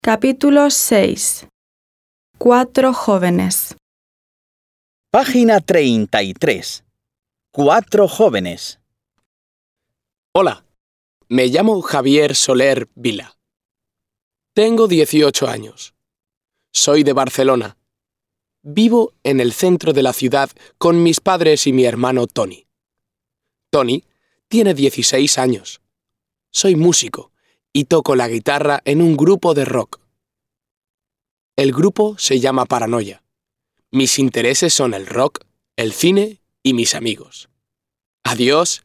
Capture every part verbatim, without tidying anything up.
Capítulo seis. Cuatro jóvenes. Página treinta y tres. Cuatro jóvenes. Hola, me llamo Javier Soler Vila. Tengo dieciocho años. Soy de Barcelona. Vivo en el centro de la ciudad con mis padres y mi hermano Tony. Tony tiene dieciséis años. Soy músico y toco la guitarra en un grupo de rock. El grupo se llama Paranoia. Mis intereses son el rock, el cine y mis amigos. Adiós.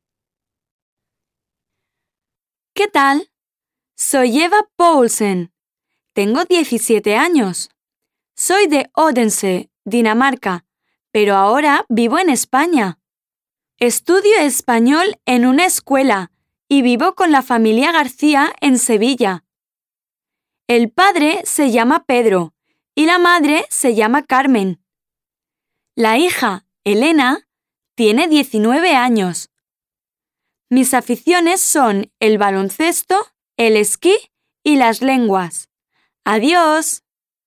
¿Qué tal? Soy Eva Poulsen. Tengo diecisiete años. Soy de Odense, Dinamarca, pero ahora vivo en España. Estudio español en una escuela y vivo con la familia García en Sevilla. El padre se llama Pedro y la madre se llama Carmen. La hija, Elena, tiene diecinueve años. Mis aficiones son el baloncesto, el esquí y las lenguas. ¡Adiós!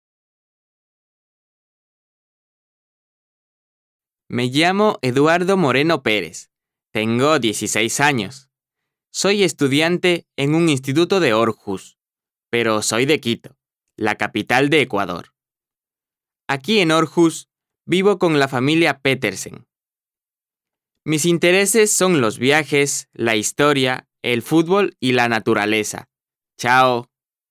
Me llamo Eduardo Moreno Pérez. Tengo dieciséis años. Soy estudiante en un instituto de Aarhus, pero soy de Quito, la capital de Ecuador. Aquí en Aarhus vivo con la familia Petersen. Mis intereses son los viajes, la historia, el fútbol y la naturaleza. Chao.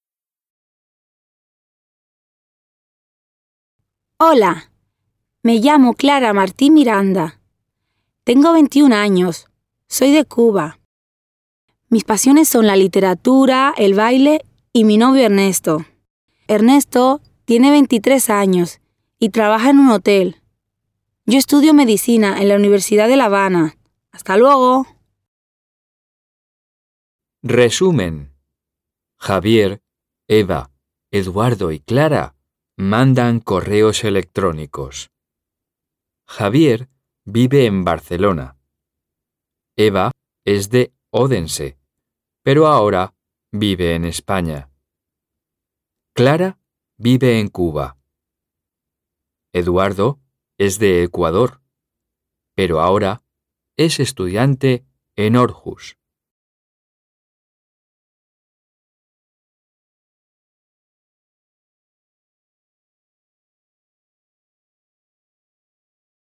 Hola, me llamo Clara Martí Miranda. Tengo veintiún años. Soy de Cuba. Mis pasiones son la literatura, el baile y mi novio Ernesto. Ernesto tiene veintitrés años y trabaja en un hotel. Yo estudio medicina en la Universidad de La Habana. ¡Hasta luego! Resumen. Javier, Eva, Eduardo y Clara mandan correos electrónicos. Javier vive en Barcelona. Eva es de Odense, pero ahora vive en España. Clara vive en Cuba. Eduardo es de Ecuador, pero ahora es estudiante en Aarhus.